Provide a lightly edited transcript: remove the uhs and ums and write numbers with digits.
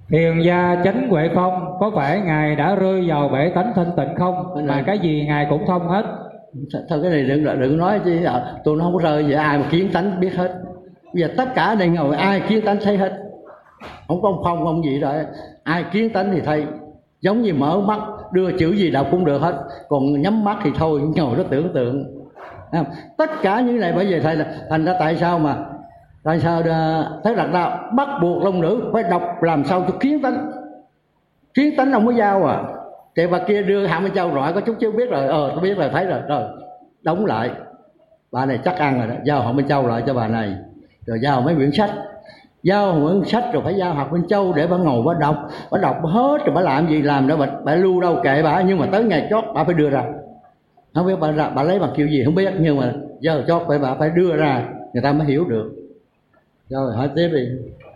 Hiền gia Chánh Huệ Phong, có phải Ngài đã rơi vào bể tánh thanh tịnh không? Mà cái gì Ngài cũng thông hết. Thôi cái này đừng nói chứ tôi nó không có rơi vậy, ai mà kiến tánh biết hết. Bây giờ tất cả đây ngồi ai kiến tánh thấy hết, không có phong không gì rồi, ai kiến tánh thì thấy. Giống như mở mắt đưa chữ gì đọc cũng được hết, còn nhắm mắt thì thôi, ngồi đó tưởng tượng. Tất cả những này bởi vì thầy là thành ra tại sao Thế Đạt Đa bắt buộc long nữ phải đọc làm sao cho kiến tánh ông mới giao à. Thì bà kia đưa Hạ Minh Châu rọi có chút chứ biết rồi, tôi biết rồi, thấy rồi, đóng lại. Bà này chắc ăn rồi đó, giao Hạ Minh Châu lại cho bà này, rồi giao mấy quyển sách, rồi phải giao Hạ Minh Châu để bà ngồi bà đọc hết rồi bà làm gì làm đó, bà lưu đâu kệ bà, nhưng mà tới ngày chót bà phải đưa ra. Không biết bà lấy bằng kiểu gì không biết, nhưng mà giờ chót phải bà phải đưa ra người ta mới hiểu được. Rồi hỏi tiếp đi.